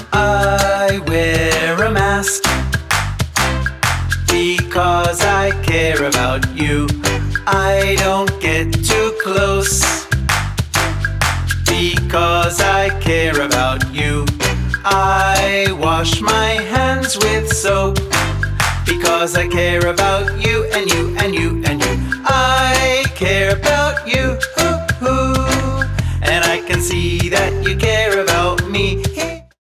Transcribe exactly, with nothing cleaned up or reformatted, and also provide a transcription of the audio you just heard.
I wear a mask because I care about you. I don't get too close because I care about you. I wash my hands with soap because I care about you and you and you and you.